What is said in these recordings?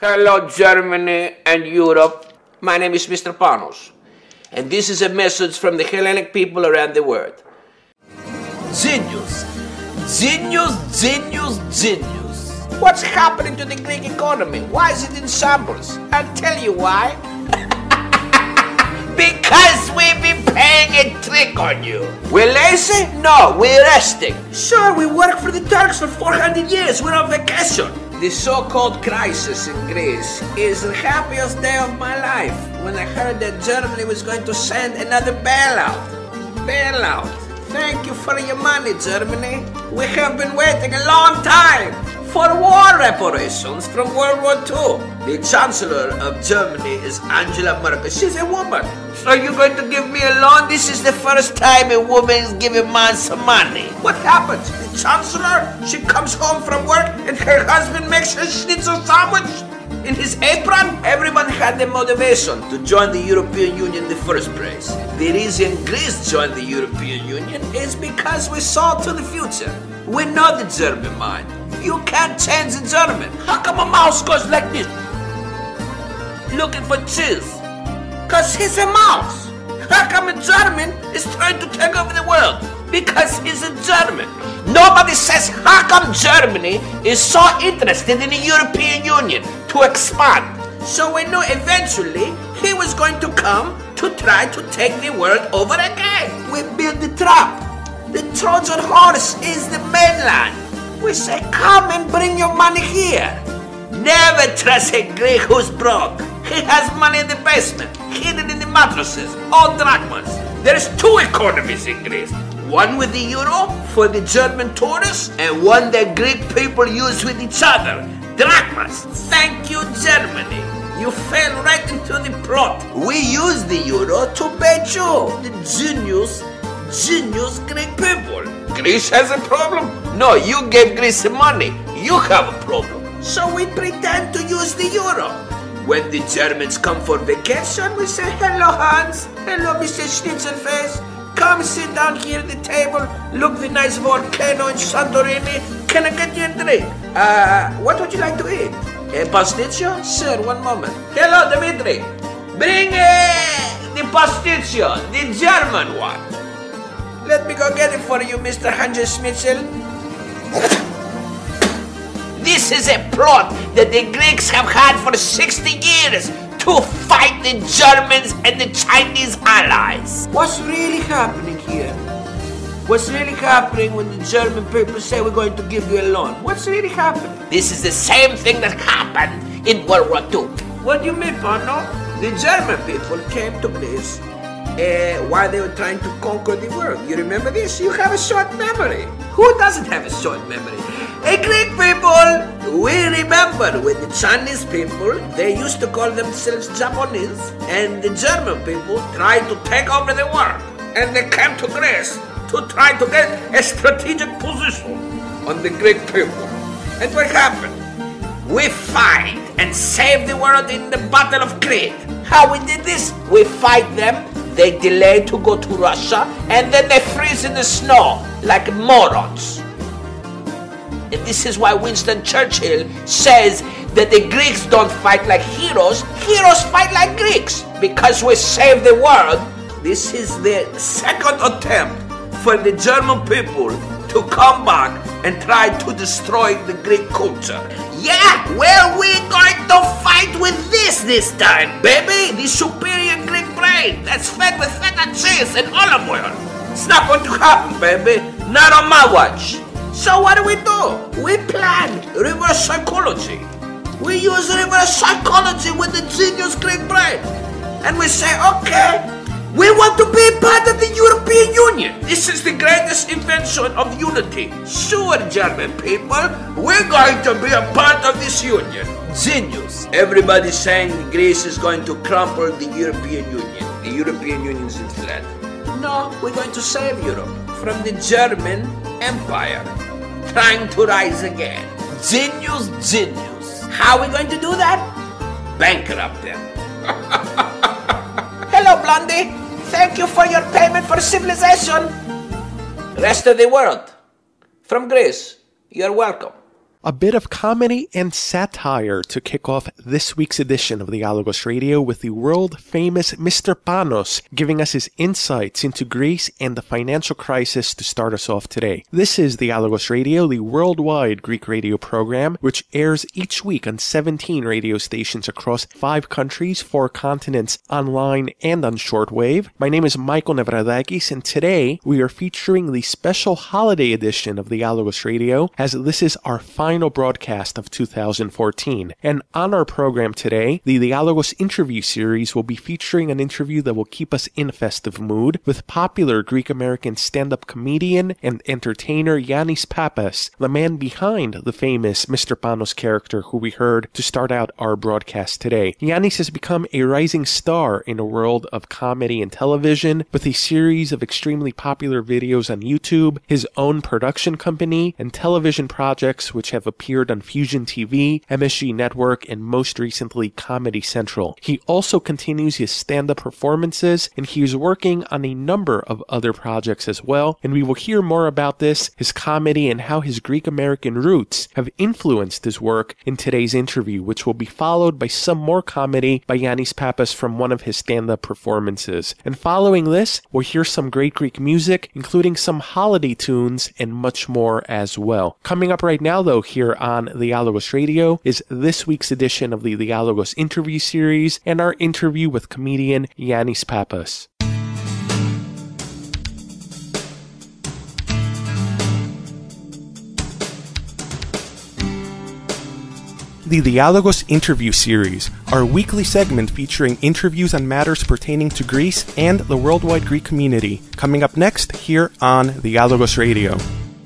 Hello, Germany and Europe. My name is Mr. Panos, and this is a message from the Hellenic people around the world. Genius. Genius, genius, genius. What's happening to the Greek economy? Why is it in shambles? I'll tell you why. Because we've been playing a trick on you. We're lazy? No, we're resting. Sure, we worked for the Turks for 400 years. We're on vacation. The so-called crisis in Greece is the happiest day of my life when I heard that Germany was going to send another bailout. Bailout. Thank you for your money, Germany. We have been waiting a long time for war reparations from World War II. The Chancellor of Germany is Angela Merkel. She's a woman. So you're going to give me a loan? This is the first time a woman is giving man some money. What happens? The Chancellor, she comes home from work and her husband makes her schnitzel sandwich in his apron. Everyone had the motivation to join the European Union in the first place. The reason Greece joined the European Union is because we saw to the future. We know the German mind. You can't change the German. How come a mouse goes like this? Looking for cheese. Because he's a mouse. How come a German is trying to take over the world? Because he's a German. Nobody says how come Germany is so interested in the European Union to expand. So we knew eventually he was going to come to try to take the world over again. We built the trap. The Trojan horse is the mainland. We say come and bring your money here. Never trust a Greek who's broke. He has money in the basement, hidden in the mattresses, all drachmas. There's two economies in Greece. One with the euro for the German tourists, and one that Greek people use with each other, drachmas. Thank you, Germany. You fell right into the plot. We use the euro to pay you, the genius Greek people. Greece has a problem? No, you gave Greece money. You have a problem. So we pretend to use the euro. When the Germans come for vacation, we say, hello Hans, hello Mr. Schnitzelface, come sit down here at the table, look the nice volcano in Santorini, can I get you a drink? What would you like to eat? A pasticcio? Sir, one moment. Hello Dimitri, bring the pasticcio, the German one. Let me go get it for you, Mr. Hans Schnitzel. This is a plot that the Greeks have had for 60 years to fight the Germans and the Chinese allies. What's really happening here? What's really happening when the German people say we're going to give you a loan? What's really happening? This is the same thing that happened in World War II. What do you mean, Pano? The German people came to Greece while they were trying to conquer the world. You remember this? You have a short memory. Who doesn't have a short memory? A Greek people, we remember when the Chinese people, they used to call themselves Japanese, and the German people tried to take over the world. And they came to Greece to try to get a strategic position on the Greek people. And what happened? We fight and save the world in the Battle of Crete. How we did this? We fight them, they delay to go to Russia, and then they freeze in the snow like morons. And this is why Winston Churchill says that the Greeks don't fight like heroes, heroes fight like Greeks. Because we save the world, this is the second attempt for the German people to come back and try to destroy the Greek culture. Yeah, well, we're going to fight with this time, baby. The superior Greek brain that's fed with feta cheese and olive oil. It's not going to happen, baby. Not on my watch. So what do? We plan reverse psychology. We use reverse psychology with the genius Greek brain. And we say, okay, we want to be part of the European Union. This is the greatest invention of unity. Sure, German people, we're going to be a part of this union. Genius. Everybody's saying Greece is going to crumple the European Union. The European Union is in threat. No, we're going to save Europe from the German Empire trying to rise again. Genius. How are we going to do that? Bankrupt them. Hello, Blondie. Thank you for your payment for civilization. Rest of the world. From Greece, you're welcome. A bit of comedy and satire to kick off this week's edition of the Dialogos Radio with the world-famous Mr. Panos giving us his insights into Greece and the financial crisis to start us off today. This is the Dialogos Radio, the worldwide Greek radio program, which airs each week on 17 radio stations across 5 countries, 4 continents, online and on shortwave. My name is Michael Nevradakis, and today we are featuring the special holiday edition of the Dialogos Radio, as this is our final broadcast of 2014. And on our program today, the Dialogos interview series will be featuring an interview that will keep us in a festive mood with popular Greek-American stand-up comedian and entertainer Yannis Papas, the man behind the famous Mr. Panos character who we heard to start out our broadcast today. Yannis has become a rising star in a world of comedy and television with a series of extremely popular videos on YouTube, his own production company, and television projects which have appeared on Fusion TV, MSG Network, and most recently Comedy Central. He also continues his stand-up performances, and he is working on a number of other projects as well, and we will hear more about this, his comedy, and how his Greek-American roots have influenced his work in today's interview, which will be followed by some more comedy by Yannis Papas from one of his stand-up performances. And following this, we'll hear some great Greek music, including some holiday tunes, and much more as well. Coming up right now, though, here on the Dialogos Radio is this week's edition of the Dialogos interview series and our interview with comedian Yannis Papas. The Dialogos interview series, our weekly segment featuring interviews on matters pertaining to Greece and the worldwide Greek community. Coming up next here on the Dialogos Radio.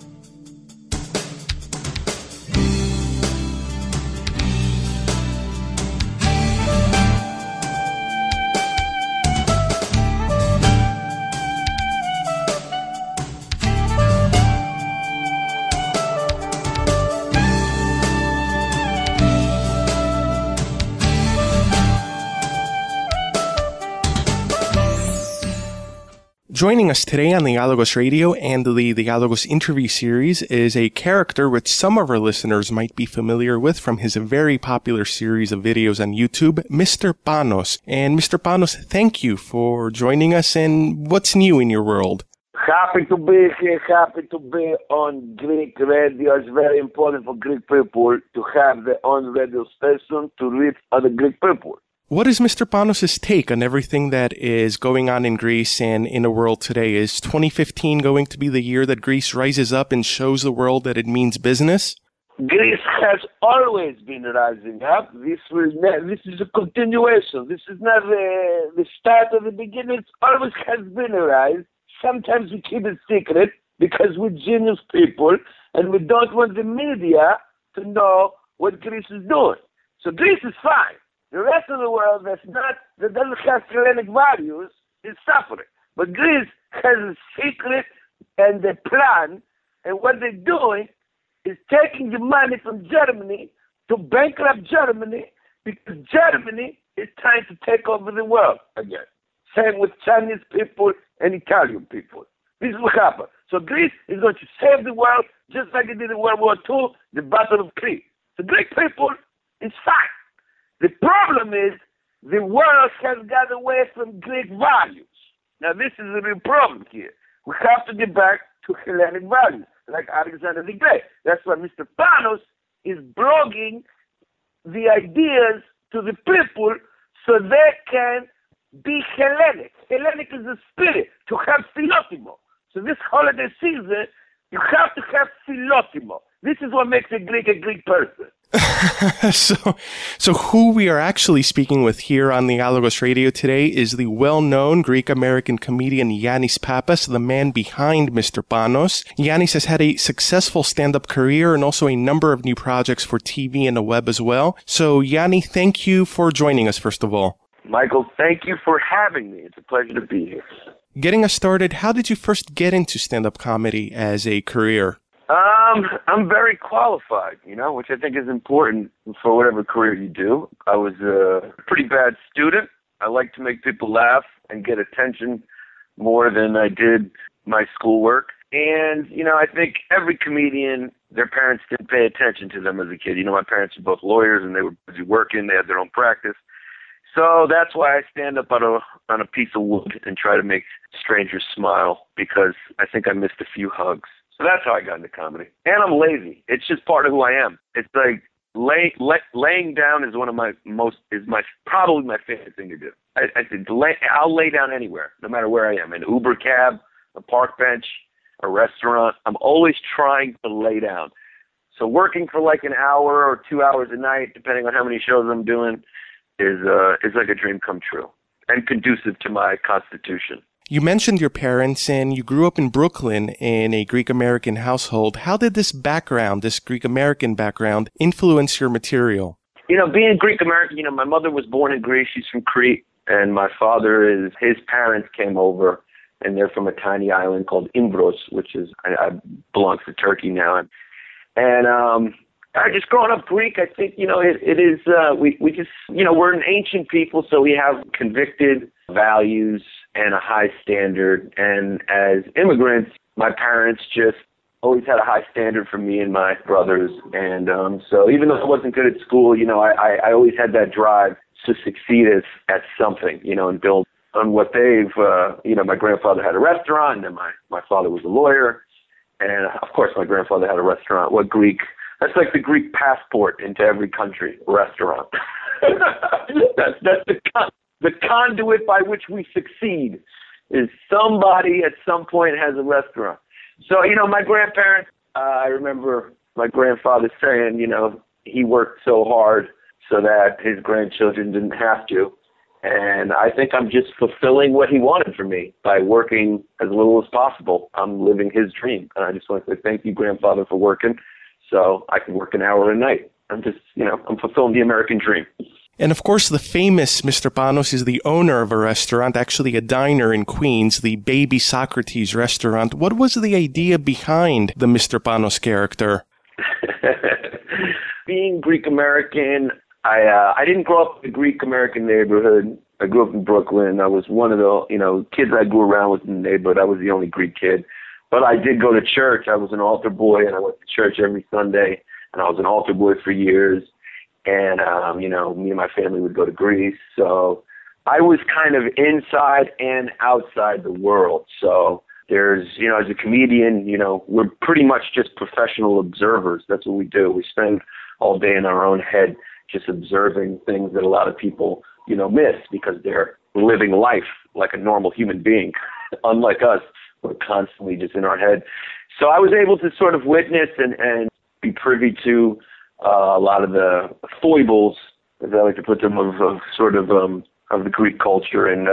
Joining us today on the Dialogos Radio and the Dialogos interview series is a character which some of our listeners might be familiar with from his very popular series of videos on YouTube, Mr. Panos. And Mr. Panos, thank you for joining us, and what's new in your world? Happy to be here, happy to be on Greek radio. It's very important for Greek people to have their own radio station to reach other Greek people. What is Mr. Panos' take on everything that is going on in Greece and in the world today? Is 2015 going to be the year that Greece rises up and shows the world that it means business? Greece has always been rising up. This is a continuation. This is not the start of the beginning. It always has been a rise. Sometimes we keep it secret because we're genius people and we don't want the media to know what Greece is doing. So Greece is fine. The rest of the world that doesn't have Hellenic values is suffering. But Greece has a secret and a plan, and what they're doing is taking the money from Germany to bankrupt Germany because Germany is trying to take over the world again. Same with Chinese people and Italian people. This is what happened. So Greece is going to save the world just like it did in World War II, the Battle of Crete. The Greek people is fine. The problem is the world has got away from Greek values. Now this is the real problem here. We have to get back to Hellenic values, like Alexander the Great. That's why Mr. Panos is blogging the ideas to the people so they can be Hellenic. Hellenic is the spirit, to have philotimo. So this holiday season, you have to have philotimo. This is what makes a Greek person. So who we are actually speaking with here on the Dialogos Radio today is the well-known Greek-American comedian Yannis Papas, the man behind Mr. Panos. Yannis has had a successful stand-up career and also a number of new projects for TV and the web as well. So Yanni, thank you for joining us, first of all. Michael, thank you for having me. It's a pleasure to be here. Getting us started, how did you first get into stand-up comedy as a career? I'm very qualified, which I think is important for whatever career you do. I was a pretty bad student. I like to make people laugh and get attention more than I did my schoolwork. And, I think every comedian, their parents didn't pay attention to them as a kid. My parents were both lawyers and they were busy working. They had their own practice. So that's why I stand up on a piece of wood and try to make strangers smile, because I think I missed a few hugs. So that's how I got into comedy. And I'm lazy. It's just part of who I am. It's like laying down is probably my favorite thing to do. I'll lay down anywhere, no matter where I am, an Uber cab, a park bench, a restaurant. I'm always trying to lay down. So working for like an hour or 2 hours a night, depending on how many shows I'm doing, is like a dream come true and conducive to my constitution. You mentioned your parents, and you grew up in Brooklyn in a Greek-American household. How did this Greek-American background, influence your material? Being Greek-American, my mother was born in Greece. She's from Crete. And my father, his parents came over, and they're from a tiny island called Imbros, which I belongs to Turkey now. And I just growing up Greek, I think, it is, we just, we're an ancient people, so we have convicted values and a high standard. And as immigrants, my parents just always had a high standard for me and my brothers. And so even though I wasn't good at school, I always had that drive to succeed at something, and build on what they've, my grandfather had a restaurant, and my father was a lawyer. And of course, my grandfather had a restaurant. That's like the Greek passport into every country, restaurant. That's the conduit by which we succeed, is somebody at some point has a restaurant. So, my grandparents, I remember my grandfather saying, he worked so hard so that his grandchildren didn't have to. And I think I'm just fulfilling what he wanted for me by working as little as possible. I'm living his dream. And I just want to say thank you, grandfather, for working so I can work an hour a night. I'm just, I'm fulfilling the American dream. And of course, the famous Mr. Panos is the owner of a restaurant, actually a diner in Queens, the Baby Socrates restaurant. What was the idea behind the Mr. Panos character? Being Greek-American, I didn't grow up in a Greek-American neighborhood. I grew up in Brooklyn. I was one of the, kids I grew around with in the neighborhood. I was the only Greek kid. But I did go to church. I was an altar boy, and I went to church every Sunday, and I was an altar boy for years. And, me and my family would go to Greece. So I was kind of inside and outside the world. So there's, as a comedian, we're pretty much just professional observers. That's what we do. We spend all day in our own head just observing things that a lot of people, miss because they're living life like a normal human being. Unlike us, we're constantly just in our head. So I was able to sort of witness and be privy to a lot of the foibles, as I like to put them, of the Greek culture. And,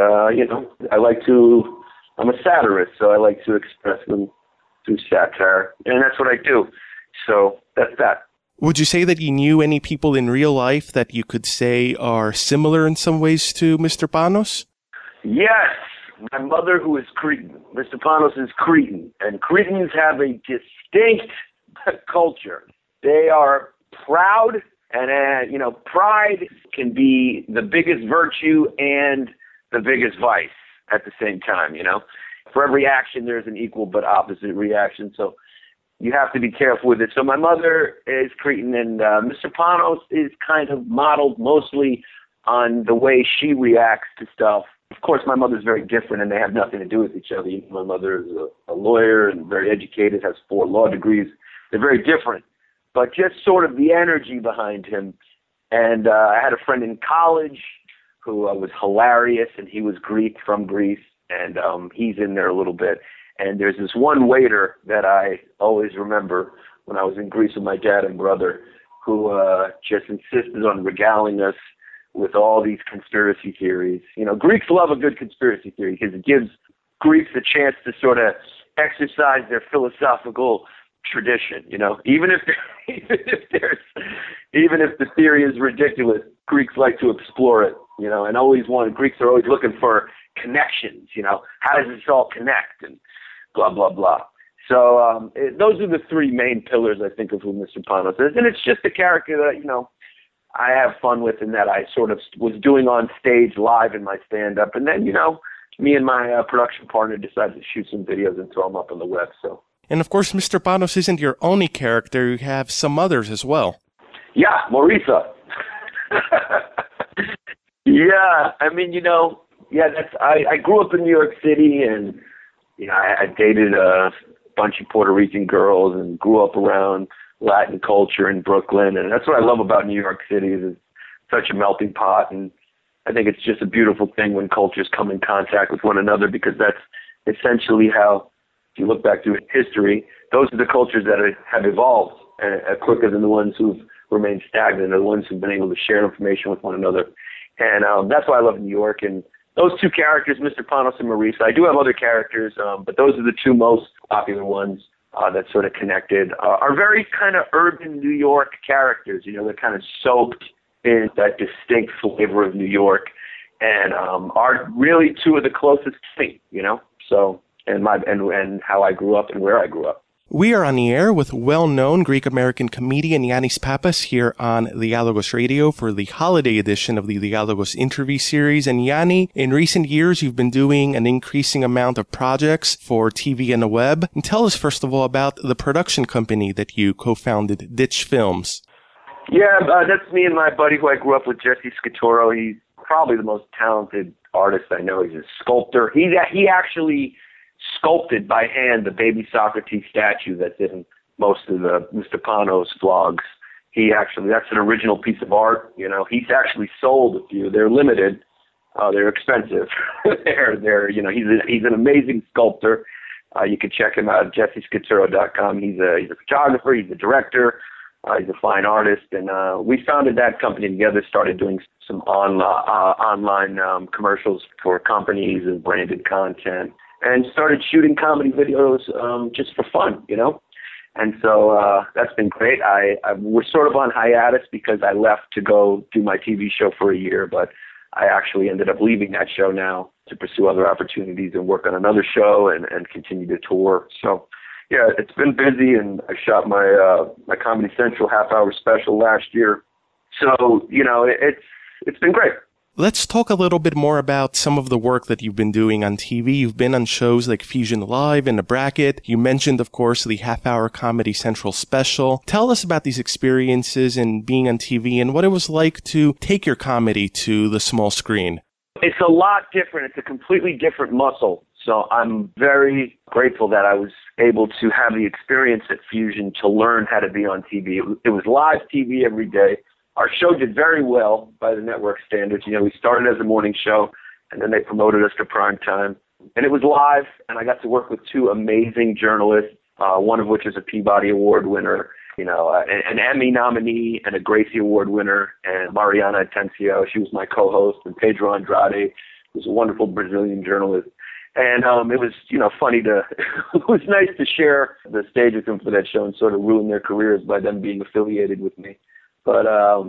I'm a satirist, so I like to express them through satire. And that's what I do. So that's that. Would you say that you knew any people in real life that you could say are similar in some ways to Mr. Panos? Yes. My mother, who is Cretan. Mr. Panos is Cretan. And Cretans have a distinct culture. They are proud, and, pride can be the biggest virtue and the biggest vice at the same time, For every action, there's an equal but opposite reaction. So you have to be careful with it. So my mother is Cretan, and Mr. Panos is kind of modeled mostly on the way she reacts to stuff. Of course, my mother's very different, and they have nothing to do with each other. My mother is a lawyer and very educated, has 4 law degrees. They're very different, but just sort of the energy behind him. And I had a friend in college who was hilarious, and he was Greek from Greece, and he's in there a little bit. And there's this one waiter that I always remember when I was in Greece with my dad and brother, who just insisted on regaling us with all these conspiracy theories. Greeks love a good conspiracy theory because it gives Greeks a chance to sort of exercise their philosophical tradition. Even if the theory is ridiculous, Greeks like to explore it. And Greeks are always looking for connections. How does this all connect? And blah, blah, blah. So those are the 3 main pillars, I think, of who Mr. Panos is. And it's just a character that, I have fun with and that I sort of was doing on stage live in my stand-up. And then, me and my production partner decided to shoot some videos and throw them up on the web. So. And of course, Mr. Panos isn't your only character. You have some others as well. Yeah, Marisa. Yeah, I mean, I grew up in New York City, and I dated a bunch of Puerto Rican girls and grew up around Latin culture in Brooklyn, and that's what I love about New York City is it's such a melting pot, and I think it's just a beautiful thing when cultures come in contact with one another, because that's essentially how, if you look back through history, those are the cultures that have evolved quicker than the ones who've remained stagnant, or the ones who've been able to share information with one another. And that's why I love New York. And those two characters, Mr. Panos and Marisa, I do have other characters, but those are the two most popular ones that sort of connected, are very kind of urban New York characters. They're kind of soaked in that distinct flavor of New York, and are really two of the closest to me, So, and how I grew up and where I grew up. We are on the air with well-known Greek-American comedian Yannis Pappas here on Dialogos Radio for the holiday edition of the Dialogos interview series. And Yanni, in recent years, you've been doing an increasing amount of projects for TV and the web. And tell us, first of all, about the production company that you co-founded, Ditch Films. Yeah, that's me and my buddy who I grew up with, Jesse Scatoro. He's probably the most talented artist I know. He's a sculptor. He actually sculpted by hand the baby Socrates statue that's in most of the Mr. Panos vlogs. That's an original piece of art. He's actually sold a few. They're limited. They're expensive. He's an amazing sculptor. You can check him out at jessescaturo.com. He's a photographer. He's a director. He's a fine artist. And we founded that company together, started doing some online commercials for companies and branded content, and started shooting comedy videos just for fun, And so that's been great. We're sort of on hiatus because I left to go do my TV show for a year, but I actually ended up leaving that show now to pursue other opportunities and work on another show and continue to tour. So, yeah, it's been busy, and I shot my Comedy Central half-hour special last year. So, it's been great. Let's talk a little bit more about some of the work that you've been doing on TV. You've been on shows like Fusion Live and The Bracket. You mentioned, of course, the half-hour Comedy Central special. Tell us about these experiences and being on TV and what it was like to take your comedy to the small screen. It's a lot different. It's a completely different muscle. So I'm very grateful that I was able to have the experience at Fusion to learn how to be on TV. It was live TV every day. Our show did very well by the network standards. We started as a morning show, and then they promoted us to prime time. And it was live, and I got to work with two amazing journalists, one of which is a Peabody Award winner, an Emmy nominee and a Gracie Award winner, and Mariana Atencio. She was my co-host, and Pedro Andrade, who's a wonderful Brazilian journalist. And it was, funny it was nice to share the stage with them for that show and sort of ruin their careers by them being affiliated with me. But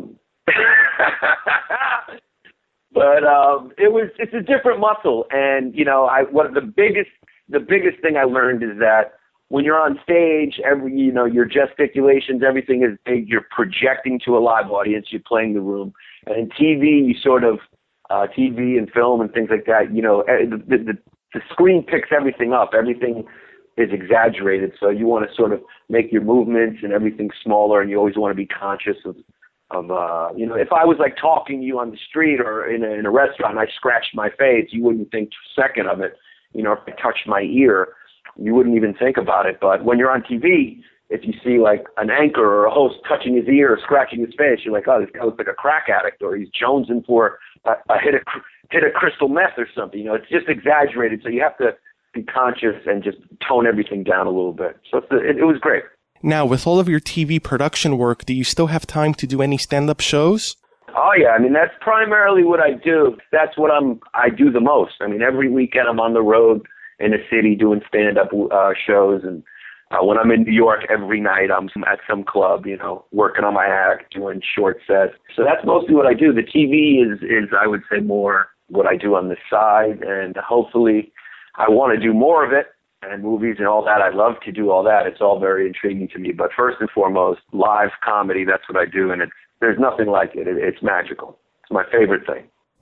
it's a different muscle, and the biggest thing I learned is that when you're on stage, your gesticulations, everything is big. You're projecting to a live audience. You're playing the room, and in TV, you sort of TV and film and things like that. The screen picks everything up. Everything is exaggerated, so you want to sort of make your movements and everything smaller, and you always want to be conscious of if I was like talking to you on the street or in a restaurant, and I scratched my face, you wouldn't think a second of it. If I touched my ear, you wouldn't even think about it. But when you're on TV, if you see like an anchor or a host touching his ear or scratching his face, you're like, oh, this guy looks like a crack addict, or he's jonesing for a hit of crystal meth or something. It's just exaggerated, so you have to be conscious and just tone everything down a little bit. So it was great. Now, with all of your TV production work, do you still have time to do any stand-up shows? Oh, yeah. That's primarily what I do. That's what I do the most. Every weekend I'm on the road in a city doing stand-up shows. And when I'm in New York, every night I'm at some club, working on my act, doing short sets. So that's mostly what I do. The TV is I would say, more what I do on the side. And hopefully I want to do more of it, and movies and all that. I love to do all that. It's all very intriguing to me. But first and foremost, live comedy, that's what I do, and there's nothing like it. It's magical. It's my favorite thing.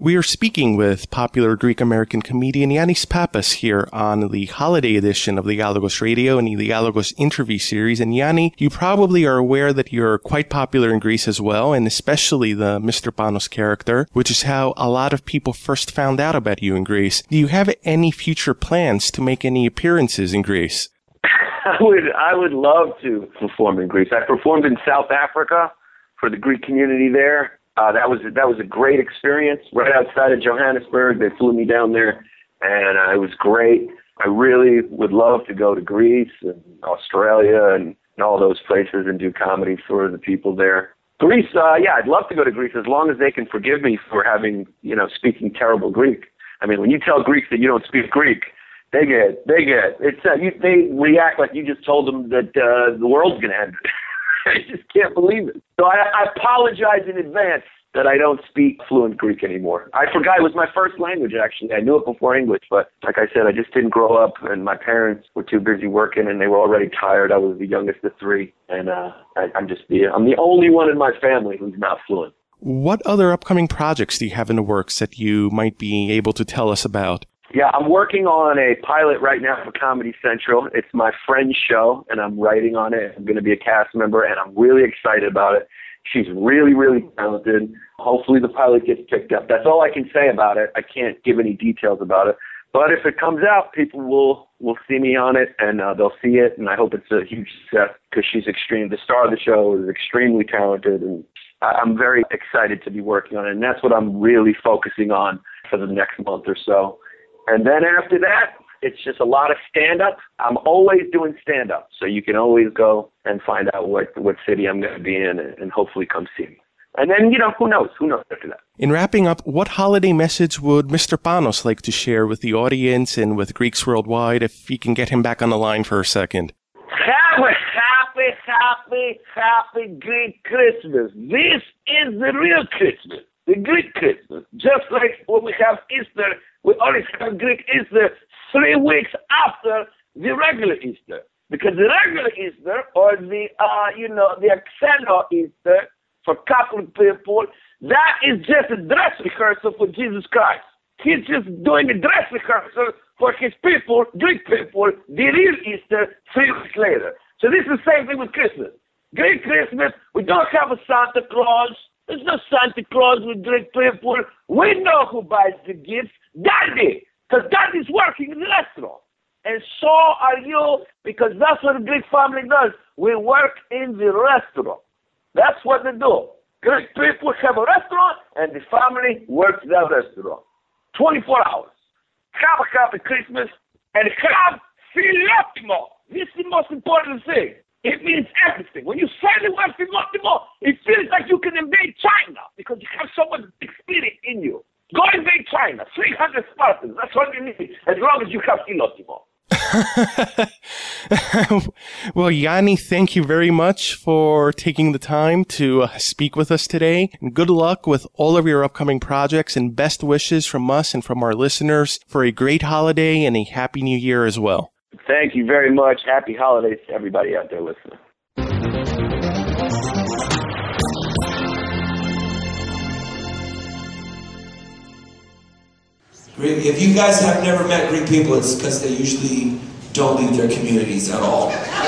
We are speaking with popular Greek-American comedian Yannis Pappas here on the holiday edition of the Dialogos Radio and the Dialogos interview series. And Yanni, you probably are aware that you're quite popular in Greece as well, and especially the Mr. Panos character, which is how a lot of people first found out about you in Greece. Do you have any future plans to make any appearances in Greece? I would love to perform in Greece. I performed in South Africa for the Greek community there. That was a great experience right outside of Johannesburg. They flew me down there, and it was great. I really would love to go to Greece and Australia and all those places and do comedy for the people there. Greece, I'd love to go to Greece as long as they can forgive me for speaking terrible Greek. I mean, when you tell Greeks that you don't speak Greek, they react like you just told them that the world's going to end. I just can't believe it. So I apologize in advance that I don't speak fluent Greek anymore. I forgot it was my first language, actually. I knew it before English, but like I said, I just didn't grow up, and my parents were too busy working, and they were already tired. I was the youngest of three, and I'm the only one in my family who's not fluent. What other upcoming projects do you have in the works that you might be able to tell us about? Yeah, I'm working on a pilot right now for Comedy Central. It's my friend's show, and I'm writing on it. I'm going to be a cast member, and I'm really excited about it. She's really, really talented. Hopefully the pilot gets picked up. That's all I can say about it. I can't give any details about it. But if it comes out, people will see me on it, and they'll see it, and I hope it's a huge success because the star of the show is extremely talented, and I'm very excited to be working on it, and that's what I'm really focusing on for the next month or so. And then after that, it's just a lot of stand-up. I'm always doing stand-up, so you can always go and find out what city I'm going to be in and hopefully come see me. And then, who knows? Who knows after that? In wrapping up, what holiday message would Mr. Panos like to share with the audience and with Greeks worldwide, if you can get him back on the line for a second? Happy Greek Christmas. This is the real Christmas, the Greek Christmas. Just like when we have Easter, we always have Greek Easter 3 weeks after the regular Easter. Because the regular Easter, or the Xeno Easter, for Catholic people, that is just a dress rehearsal for Jesus Christ. He's just doing a dress rehearsal for his people, Greek people, the real Easter 3 weeks later. So this is the same thing with Christmas. Greek Christmas, we don't have a Santa Claus. There's no Santa Claus with Greek people. We know who buys the gifts. Daddy, because Daddy's working in the restaurant. And so are you, because that's what a Greek family does. We work in the restaurant. That's what they do. Greek people have a restaurant, and the family works that restaurant. 24 hours. Have a happy Christmas, and have Philoptimo. This is the most important thing. It means everything. When you say the word Philoptimo, it feels like you can invade China, because you have so much spirit in you. Go invade China. 300 Spartans. That's all you need, as long as you have Philoptimo. Well, Yanni, thank you very much for taking the time to speak with us today. And good luck with all of your upcoming projects, and best wishes from us and from our listeners for a great holiday and a happy new year as well. Thank you very much. Happy holidays to everybody out there listening. Greek, if you guys have never met Greek people, it's because they usually don't leave their communities at all.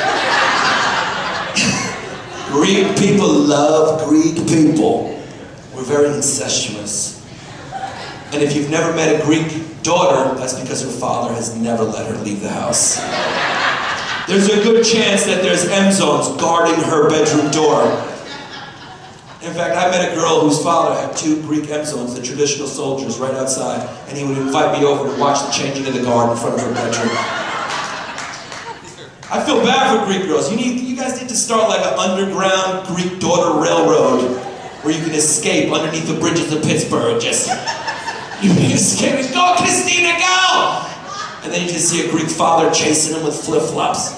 Greek people love Greek people. We're very incestuous. And if you've never met a Greek daughter, that's because her father has never let her leave the house. There's a good chance that there's M-zones guarding her bedroom door. In fact, I met a girl whose father had 2 Greek M-zones, the traditional soldiers, right outside, and he would invite me over to watch the changing of the guard in front of her bedroom. I feel bad for Greek girls. You guys need to start like an underground Greek daughter railroad where you can escape underneath the bridges of Pittsburgh. You can escape and go, Christina, go! And then you just see a Greek father chasing him with flip-flops.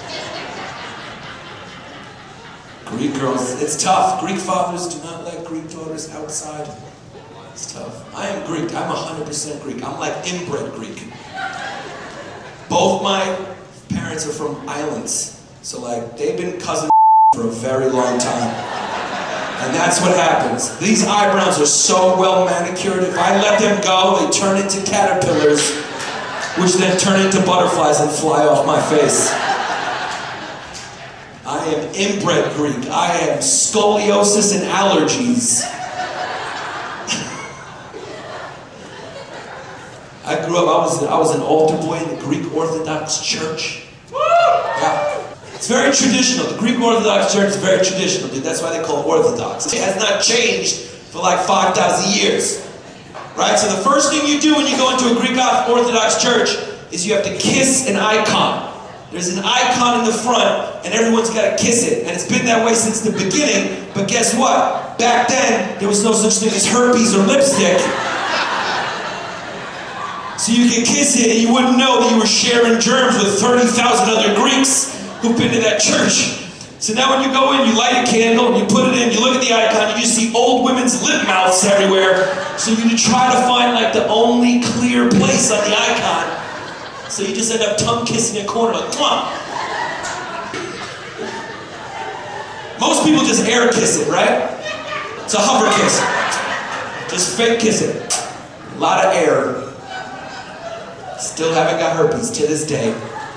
Greek girls, it's tough. Greek fathers do not let Greek daughters outside. It's tough. I am Greek. I'm 100% Greek. I'm like inbred Greek. Both my parents are from islands. So like, they've been cousins for a very long time. And that's what happens. These eyebrows are so well manicured, if I let them go, they turn into caterpillars, which then turn into butterflies and fly off my face. I am inbred Greek. I am scoliosis and allergies. I grew up, I was an altar boy in the Greek Orthodox Church. Yeah. It's very traditional. The Greek Orthodox Church is very traditional, dude. That's why they call it Orthodox. It has not changed for like 5,000 years. Right? So the first thing you do when you go into a Greek Orthodox church is you have to kiss an icon. There's an icon in the front, and everyone's got to kiss it. And it's been that way since the beginning, but guess what? Back then, there was no such thing as herpes or lipstick. So you can kiss it, and you wouldn't know that you were sharing germs with 30,000 other Greeks who've been to that church. So now when you go in, you light a candle, you put it in, you look at the icon, you just see old women's lip mouths everywhere. So you try to find like the only clear place on the icon. So you just end up tongue kissing a corner like, mwah. Most people just air kiss it, right? It's a hover kiss. Just fake kiss it. A lot of air. Still haven't got herpes to this day.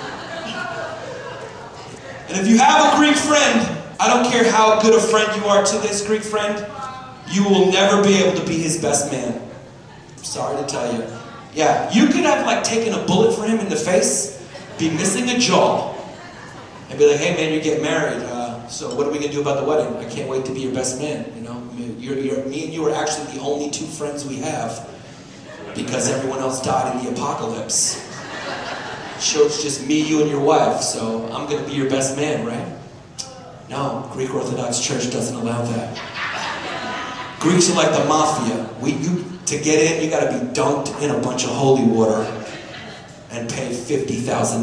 And if you have a Greek friend, I don't care how good a friend you are to this Greek friend, you will never be able to be his best man. I'm sorry to tell you. Yeah, you could have like taken a bullet for him in the face, be missing a jaw, and be like, hey man, you get married, so what are we gonna do about the wedding? I can't wait to be your best man, you know? Me and you are actually the only two friends we have, because everyone else died in the apocalypse. So it's just me, you, and your wife, so I'm gonna be your best man, right? No, Greek Orthodox Church doesn't allow that. Greeks are like the mafia. To get in, you gotta be dunked in a bunch of holy water and pay $50,000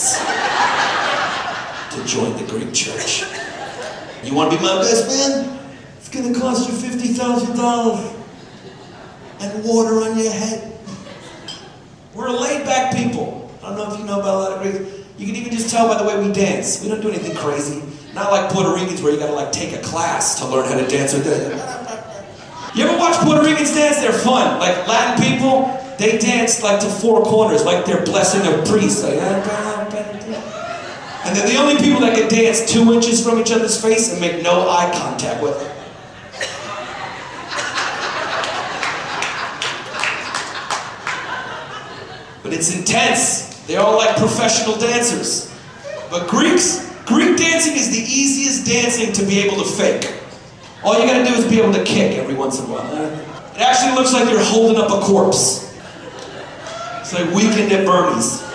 to join the Greek Church. You wanna be my best man? It's gonna cost you $50,000 and water on your head. We're a laid-back people. I don't know if you know about a lot of Greeks. You can even just tell by the way we dance. We don't do anything crazy. Not like Puerto Ricans where you gotta like take a class to learn how to dance with them. You ever watch Puerto Ricans dance? They're fun. Like Latin people, they dance like to four corners, like they're blessing a priest. Like, and they're the only people that can dance 2 inches from each other's face and make no eye contact with them. But it's intense. They're all like professional dancers. But Greek dancing is the easiest dancing to be able to fake. All you gotta do is be able to kick every once in a while. It actually looks like you're holding up a corpse. It's like Weekend at Bernie's.